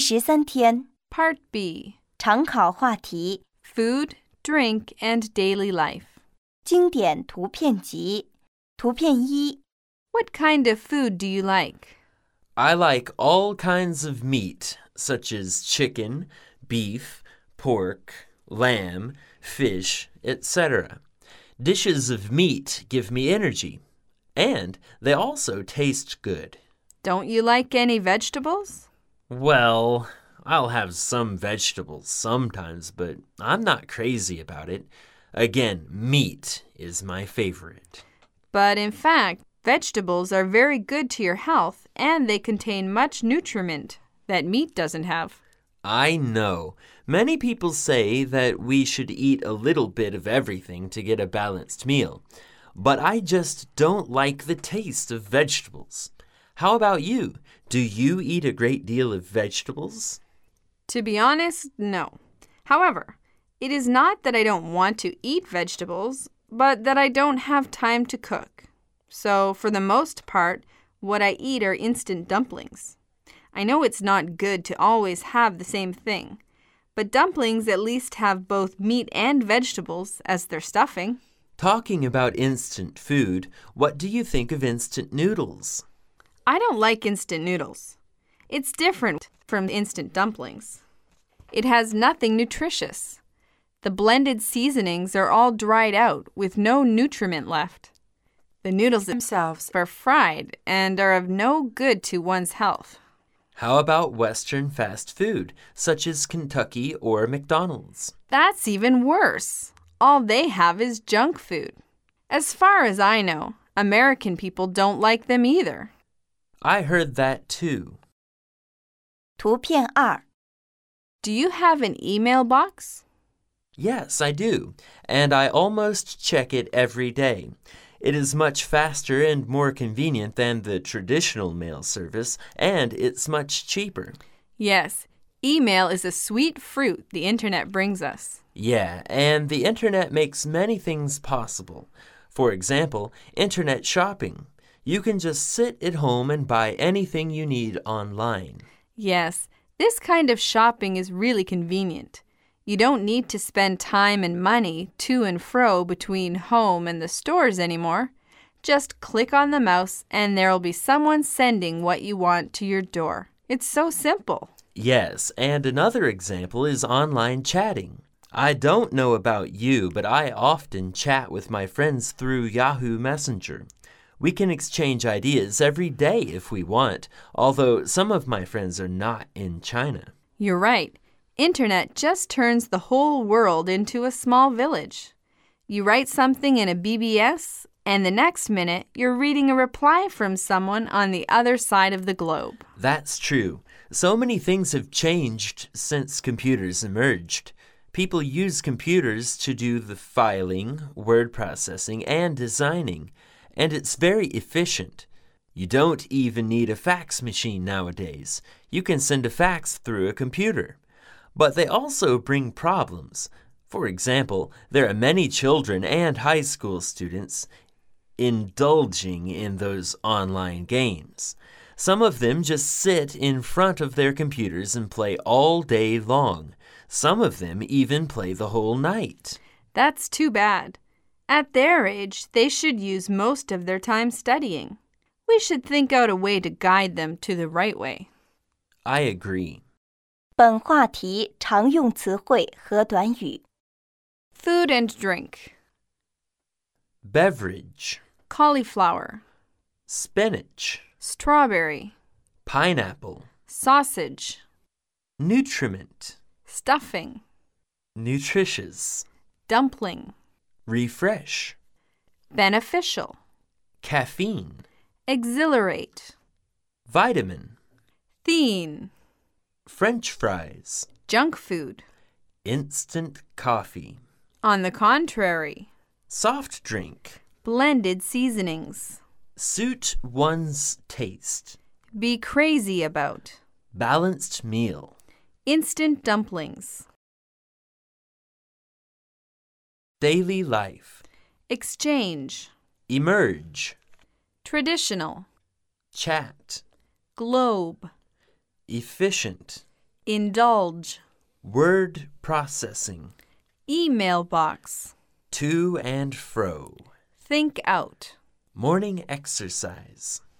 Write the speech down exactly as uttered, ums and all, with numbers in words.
十三天 Part B. 常考话题 Food, drink, and daily life. 经典图片集图片一 What kind of food do you like? I like all kinds of meat, such as chicken, beef, pork, lamb, fish, et cetera. Dishes of meat give me energy, and they also taste good. Don't you like any vegetables? Well, I'll have some vegetables sometimes, but I'm not crazy about it. Again, meat is my favorite. But in fact, vegetables are very good to your health, and they contain much nutriment that meat doesn't have. I know. Many people say that we should eat a little bit of everything to get a balanced meal. But I just don't like the taste of vegetables. How about you? Do you eat a great deal of vegetables? To be honest, no. However, it is not that I don't want to eat vegetables, but that I don't have time to cook. So, for the most part, what I eat are instant dumplings. I know it's not good to always have the same thing, but dumplings at least have both meat and vegetables as their stuffing. Talking about instant food, what do you think of instant noodles? I don't like instant noodles. It's different from instant dumplings. It has nothing nutritious. The blended seasonings are all dried out with no nutriment left. The noodles themselves are fried and are of no good to one's health. How about Western fast food, such as Kentucky or McDonald's? That's even worse. All they have is junk food. As far as I know, American people don't like them either. I heard that too. 图片二 Do you have an email box? Yes, I do, and I almost check it every day. It is much faster and more convenient than the traditional mail service, and it's much cheaper. Yes, email is a sweet fruit the internet brings us. Yeah, and the internet makes many things possible. For example, internet shopping. You can just sit at home and buy anything you need online. Yes, this kind of shopping is really convenient. You don't need to spend time and money to and fro between home and the stores anymore. Just click on the mouse and there'll be someone sending what you want to your door. It's so simple. Yes, and another example is online chatting. I don't know about you, but I often chat with my friends through Yahoo Messenger. We can exchange ideas every day if we want, although some of my friends are not in China. You're right. Internet just turns the whole world into a small village. You write something in a B B S, and the next minute you're reading a reply from someone on the other side of the globe. That's true. So many things have changed since computers emerged. People use computers to do the filing, word processing, and designing, and it's very efficient. You don't even need a fax machine nowadays. You can send a fax through a computer. But they also bring problems. For example, there are many children and high school students indulging in those online games. Some of them just sit in front of their computers and play all day long. Some of them even play the whole night. That's too bad. At their age, they should use most of their time studying. We should think out a way to guide them to the right way. I agree. 本话题常用词汇和短语 Food and drink. Beverage. Cauliflower. Spinach. Strawberry. Pineapple. Sausage. Nutriment. Stuffing. Nutritious. Dumpling. Refresh. Beneficial. Caffeine. Exhilarate. Vitamin. Thin. French fries. Junk food. Instant coffee. On the contrary. Soft drink. Blended seasonings. Suit one's taste. Be crazy about. Balanced meal. Instant dumplings. Daily life. Exchange. Emerge. Traditional. Chat. Globe. Efficient. Indulge. Word processing. Email box. To and fro. Think out. Morning exercise.